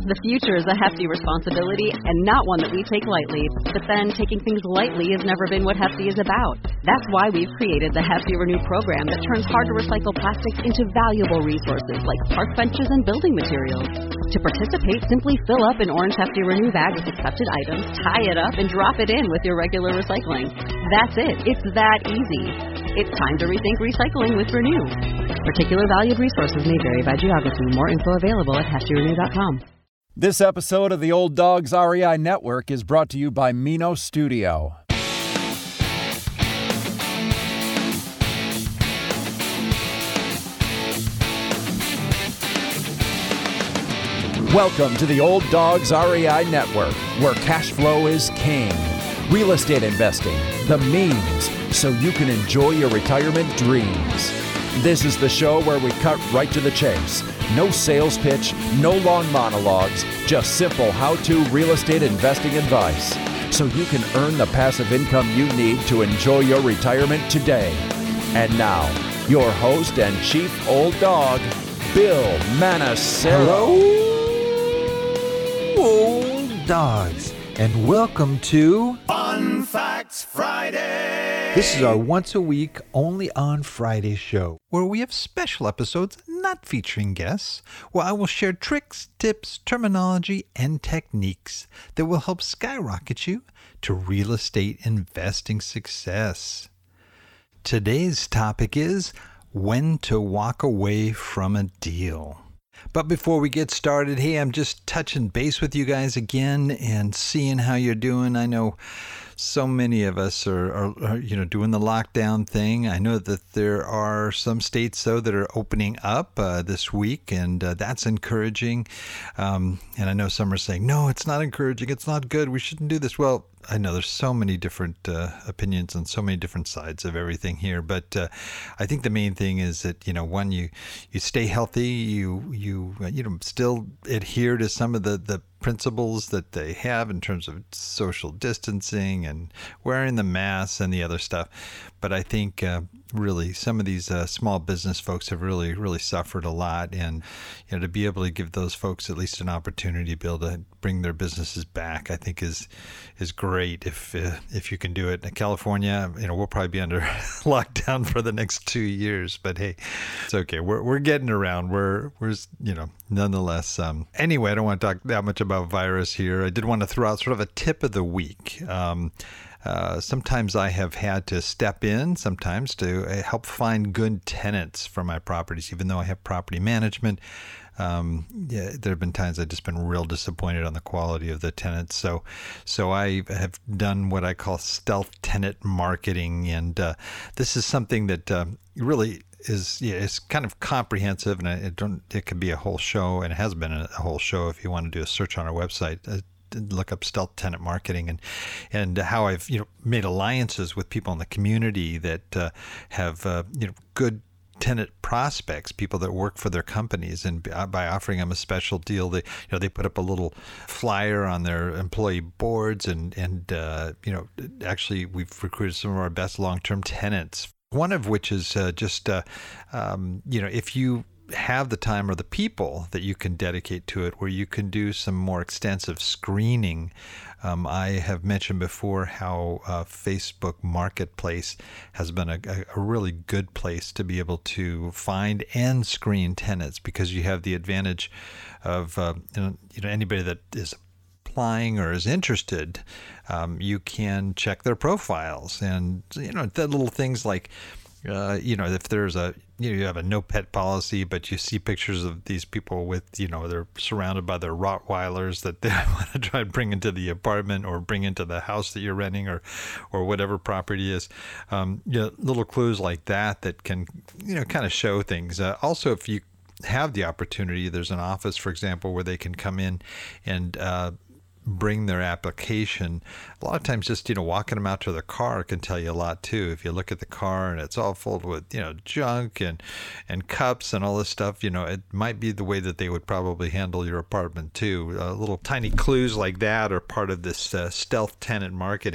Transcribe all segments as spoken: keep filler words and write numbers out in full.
The future is a hefty responsibility and not one that we take lightly. But then, taking things lightly has never been what Hefty is about. That's why we've created the Hefty Renew program that turns hard-to-recycle plastics into valuable resources like park benches and building materials. To participate, simply fill up an orange Hefty Renew bag with accepted items, tie it up, and drop it in with your regular recycling. That's it. It's that easy. It's time to rethink recycling with Renew. Particular valued resources may vary by geography. More info available at hefty renew dot com. This episode of the Old Dogs R E I Network is brought to you by Mino Studio. Welcome to the Old Dogs R E I Network, where cash flow is king. Real estate investing, the means, so you can enjoy your retirement dreams. This is the show where we cut right to the chase. No sales pitch, no long monologues, just simple how-to real estate investing advice, so you can earn the passive income you need to enjoy your retirement today. And now, your host and chief old dog, Bill Manassero. Hello, old dogs, and welcome to Fun Facts Friday. This is our once-a-week, only on Friday show, where we have special episodes not featuring guests, where I will share tricks, tips, terminology, and techniques that will help skyrocket you to real estate investing success. Today's topic is when to walk away from a deal. But before we get started, hey, I'm just touching base with you guys again and seeing how you're doing. I know so many of us are, are, are, you know, doing the lockdown thing. I know that there are some states, though, that are opening up uh, this week, and uh, that's encouraging. Um, and I know some are saying, no, it's not encouraging. It's not good. We shouldn't do this. Well, I know there's so many different uh, opinions and so many different sides of everything here, but uh, I think the main thing is that, you know, one, you you stay healthy, you you you know still adhere to some of the the principles that they have in terms of social distancing and wearing the masks and the other stuff. But I think uh, really some of these uh, small business folks have really, really suffered a lot. And, you know, to be able to give those folks at least an opportunity to be able to bring their businesses back, I think is is great if uh, if you can do it. In California, you know, we'll probably be under lockdown for the next two years. But hey, it's okay. We're we're getting around. We're we're you know, nonetheless. Um, anyway, I don't want to talk that much about virus here. I did want to throw out sort of a tip of the week. Um, uh, sometimes I have had to step in sometimes to uh, help find good tenants for my properties, even though I have property management. Um, yeah, there have been times I've just been real disappointed on the quality of the tenants. So, so I have done what I call stealth tenant marketing. And uh, this is something that uh, really is, yeah, it's kind of comprehensive, and it don't, it could be a whole show, and it has been a whole show if you want to do a search on our website. Uh, look up stealth tenant marketing, and and how I've you know made alliances with people in the community that uh, have uh, you know good tenant prospects, people that work for their companies, and by offering them a special deal, they you know they put up a little flyer on their employee boards, and and uh, you know actually we've recruited some of our best long-term tenants. One of which is uh, just uh, um, you know if you have the time or the people that you can dedicate to it, where you can do some more extensive screening. Um, I have mentioned before how uh, Facebook Marketplace has been a, a really good place to be able to find and screen tenants, because you have the advantage of uh, you know, you know anybody that is applying or is interested, um, you can check their profiles, and you know the little things like uh, you know if there's a you know, you have a no pet policy, but you see pictures of these people with, you know, they're surrounded by their Rottweilers that they want to try and bring into the apartment or bring into the house that you're renting, or, or whatever property is. Um, you know, little clues like that that can, you know, kind of show things. Uh, also, if you have the opportunity, there's an office, for example, where they can come in and uh, bring their application. A lot of times just, you know, walking them out to their car can tell you a lot too. If you look at the car and it's all full with, you know, junk and, and cups and all this stuff, you know, it might be the way that they would probably handle your apartment too. Uh, little tiny clues like that are part of this uh, stealth tenant marketing.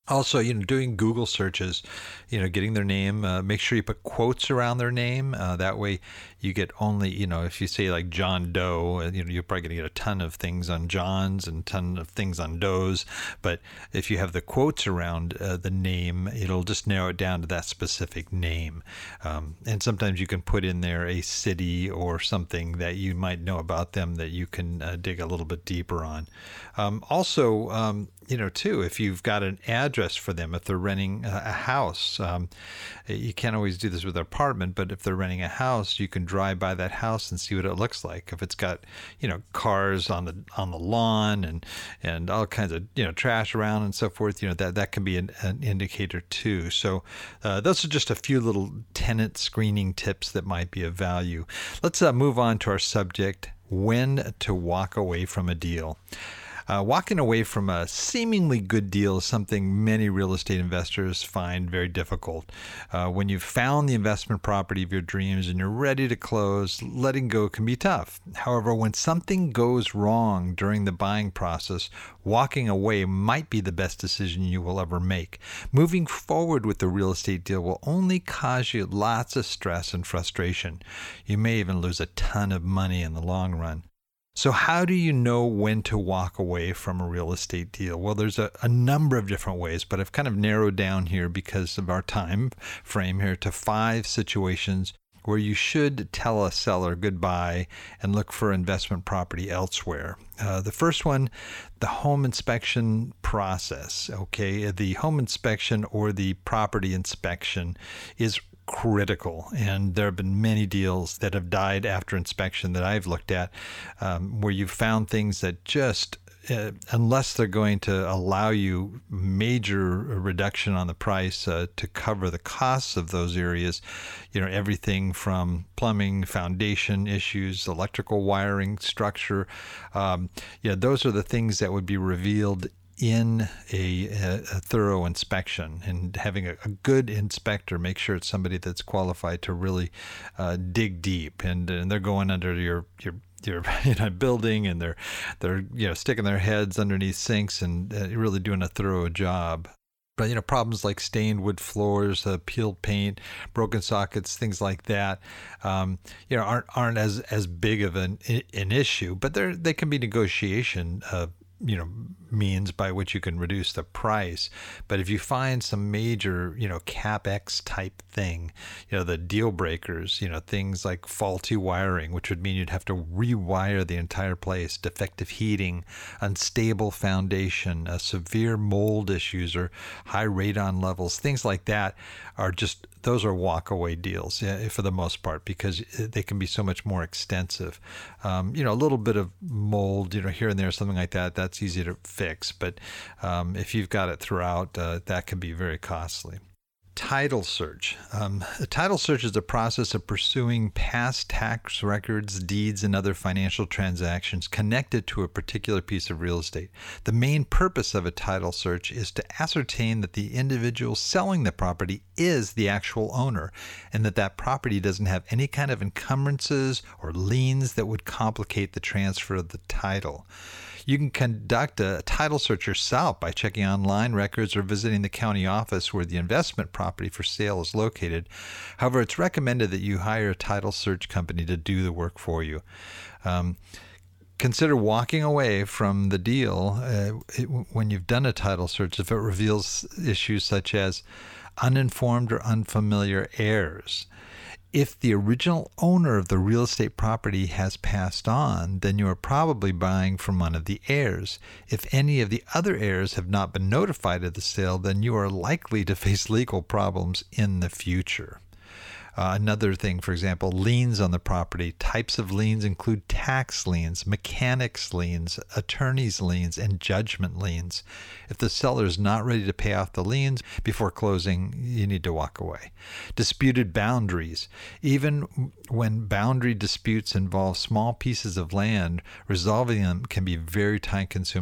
Also, you know, doing Google searches, you know, getting their name, uh, make sure you put quotes around their name. Uh, that way you get only, you know, if you say like John Doe, you know, you're probably going to get a ton of things on Johns and a ton of things on Does. But if you have the quotes around uh, the name, it'll just narrow it down to that specific name. Um, and sometimes you can put in there a city or something that you might know about them that you can uh, dig a little bit deeper on. Um, also, um, you know, too, if you've got an address for them, if they're renting a house, um, you can't always do this with an apartment, but if they're renting a house, you can drive by that house and see what it looks like. If it's got, you know, cars on the on the lawn and and all kinds of, you know, trash around and so forth, you know, that, that can be an, an indicator too. So uh, those are just a few little tenant screening tips that might be of value. Let's uh, move on to our subject, when to walk away from a deal. Uh, walking away from a seemingly good deal is something many real estate investors find very difficult. Uh, when you've found the investment property of your dreams and you're ready to close, letting go can be tough. However, when something goes wrong during the buying process, walking away might be the best decision you will ever make. Moving forward with the real estate deal will only cause you lots of stress and frustration. You may even lose a ton of money in the long run. So how do you know when to walk away from a real estate deal? Well, there's a, a number of different ways, but I've kind of narrowed down here because of our time frame here to five situations where you should tell a seller goodbye and look for investment property elsewhere. Uh, the first one, the home inspection process. Okay, the home inspection or the property inspection is critical, and there have been many deals that have died after inspection that I've looked at, um, where you've found things that just Uh, unless they're going to allow you major reduction on the price uh, to cover the costs of those areas, you know, everything from plumbing, foundation issues, electrical wiring, structure, um, yeah, those are the things that would be revealed in a, a thorough inspection. And having a, a good inspector, make sure it's somebody that's qualified to really uh, dig deep, and, and they're going under your your your you know, building, and they're they're you know sticking their heads underneath sinks and uh, really doing a thorough job. But you know, problems like stained wood floors, uh, peeled paint, broken sockets, things like that, um, you know, aren't aren't as as big of an an issue, but they they can be negotiation uh, you know means by which you can reduce the price. But if you find some major, you know, CapEx type thing, you know, the deal breakers, you know, things like faulty wiring, which would mean you'd have to rewire the entire place, defective heating, unstable foundation, uh, severe mold issues or high radon levels, things like that are just, those are walk-away deals yeah, for the most part, because they can be so much more extensive. Um, you know, a little bit of mold, you know, here and there, something like that, that's easy to fix. But um, if you've got it throughout, uh, that can be very costly. Title search. Um, a title search is the process of pursuing past tax records, deeds, and other financial transactions connected to a particular piece of real estate. The main purpose of a title search is to ascertain that the individual selling the property is the actual owner, and that that property doesn't have any kind of encumbrances or liens that would complicate the transfer of the title. You can conduct a title search yourself by checking online records or visiting the county office where the investment property for sale is located. However, it's recommended that you hire a title search company to do the work for you. Um, Consider walking away from the deal uh, it, when you've done a title search if it reveals issues such as uninformed or unfamiliar heirs. If the original owner of the real estate property has passed on, then you are probably buying from one of the heirs. If any of the other heirs have not been notified of the sale, then you are likely to face legal problems in the future. Uh, another thing, for example, liens on the property. Types of liens include tax liens, mechanics liens, attorney's liens, and judgment liens. If the seller is not ready to pay off the liens before closing, you need to walk away. Disputed boundaries. Even when boundary disputes involve small pieces of land, resolving them can be very time-consuming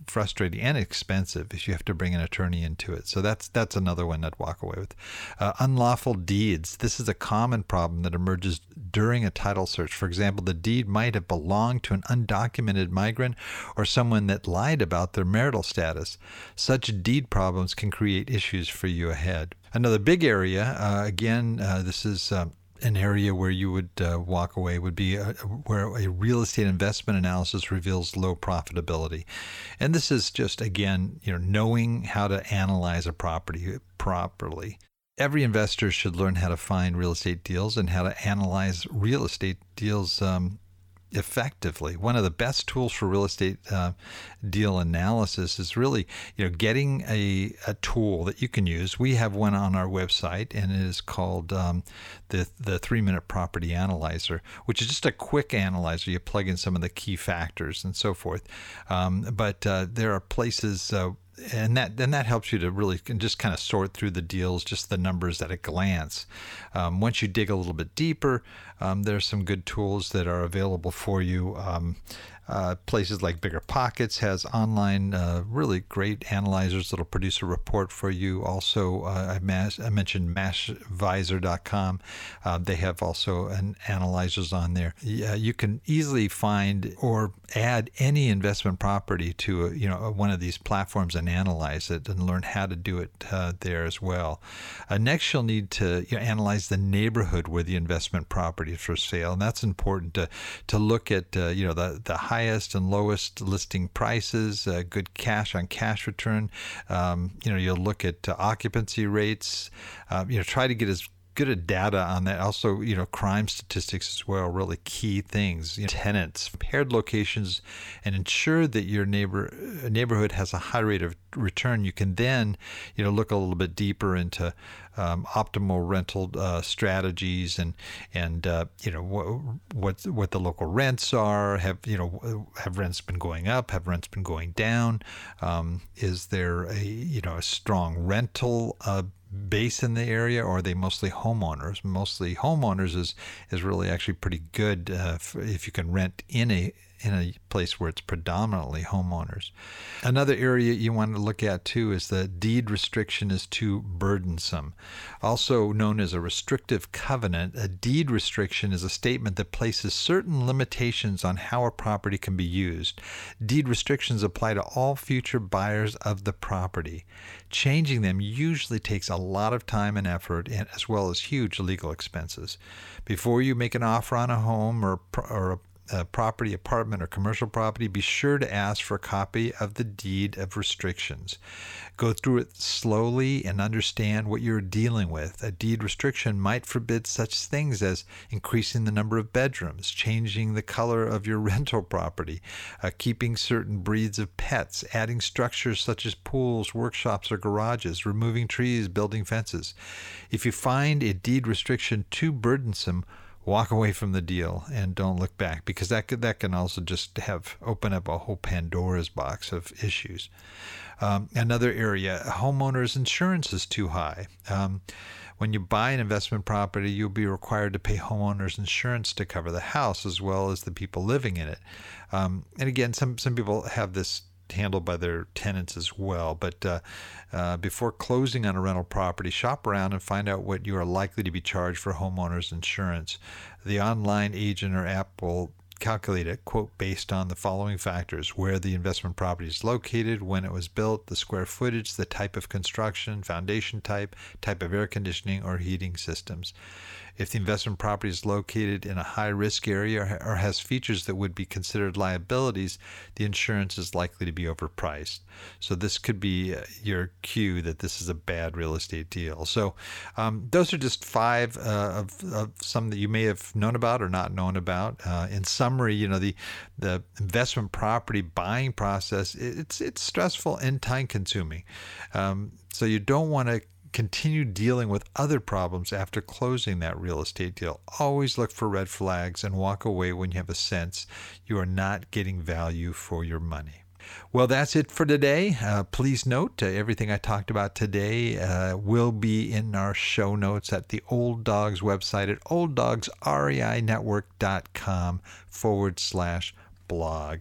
frustrating and expensive if you have to bring an attorney into it. So that's that's another one I'd walk away with. Uh, unlawful deeds. This is a common problem that emerges during a title search. For example, the deed might have belonged to an undocumented migrant or someone that lied about their marital status. Such deed problems can create issues for you ahead. Another big area, uh, again, uh, this is um, an area where you would uh, walk away, would be a, where a real estate investment analysis reveals low profitability. And this is just, again, you know, knowing how to analyze a property properly. Every investor should learn how to find real estate deals and how to analyze real estate deals um, effectively. One of the best tools for real estate uh, deal analysis is really, you know, getting a, a tool that you can use. We have one on our website, and it is called um, the the three minute property analyzer, which is just a quick analyzer. You plug in some of the key factors and so forth. Um, but uh, there are places. Uh, And that then that helps you to really just kind of sort through the deals, just the numbers at a glance. Um, once you dig a little bit deeper, um, there's some good tools that are available for you. Um, uh, places like Bigger Pockets has online uh, really great analyzers that'll produce a report for you. Also, uh, I, mas- I mentioned Mashvisor dot com. Uh, they have also an analyzers on there. Yeah, you can easily find or add any investment property to a, you know one of these platforms and analyze it and learn how to do it uh, there as well. Uh, next, you'll need to you know, analyze the neighborhood where the investment property is for sale, and that's important to to look at uh, you know the the highest and lowest listing prices, uh, good cash on cash return. Um, you know you'll look at uh, occupancy rates. Uh, you know try to get as good at data on that. Also, you know, crime statistics as well, really key things. You know, tenants, paired locations, and ensure that your neighbor neighborhood has a high rate of return. You can then, you know, look a little bit deeper into um, optimal rental uh, strategies and and uh, you know what what what the local rents are. Have you know have rents been going up? Have rents been going down? Um, is there a you know a strong rental uh, base in the area, or are they mostly homeowners? Mostly homeowners is is really actually pretty good uh, if you can rent in a in a place where it's predominantly homeowners. Another area you want to look at too is the deed restriction is too burdensome. Also known as a restrictive covenant, a deed restriction is a statement that places certain limitations on how a property can be used. Deed restrictions apply to all future buyers of the property. Changing them usually takes a lot of time and effort, and as well as huge legal expenses. Before you make an offer on a home or or a a property, apartment, or commercial property, be sure to ask for a copy of the deed of restrictions. Go through it slowly and understand what you're dealing with. A deed restriction might forbid such things as increasing the number of bedrooms, changing the color of your rental property, uh, keeping certain breeds of pets, adding structures such as pools, workshops, or garages, removing trees, building fences. If you find a deed restriction too burdensome, walk away from the deal and don't look back, because that could, that can also just have open up a whole Pandora's box of issues. Um, another area, homeowners insurance is too high. Um, when you buy an investment property, you'll be required to pay homeowners insurance to cover the house as well as the people living in it. Um, and again, some some people have this handled by their tenants as well. But uh, uh, before closing on a rental property, shop around and find out what you are likely to be charged for homeowners insurance. The online agent or app will calculate it, quote, based on the following factors: where the investment property is located, when it was built, the square footage, the type of construction, foundation type, type of air conditioning or heating systems. If the investment property is located in a high-risk area or has features that would be considered liabilities, the insurance is likely to be overpriced. So this could be your cue that this is a bad real estate deal. So um, those are just five uh, of, of some that you may have known about or not known about. Uh, in summary, you know, the the investment property buying process, it's it's stressful and time-consuming. Um, so you don't want to continue dealing with other problems after closing that real estate deal. Always look for red flags and walk away when you have a sense you are not getting value for your money. Well, that's it for today. Uh, please note uh, everything I talked about today uh, will be in our show notes at the Old Dogs website at olddogsreinetwork.com forward slash blog.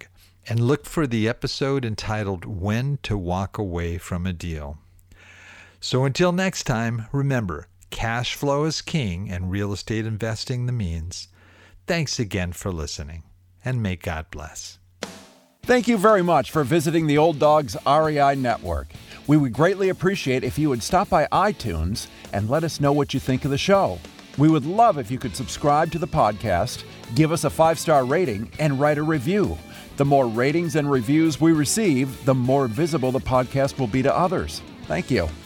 and look for the episode entitled When to Walk Away from a Deal. So until next time, remember, cash flow is king and real estate investing the means. Thanks again for listening, and may God bless. Thank you very much for visiting the Old Dogs R E I Network. We would greatly appreciate if you would stop by iTunes and let us know what you think of the show. We would love if you could subscribe to the podcast, give us a five-star rating, and write a review. The more ratings and reviews we receive, the more visible the podcast will be to others. Thank you.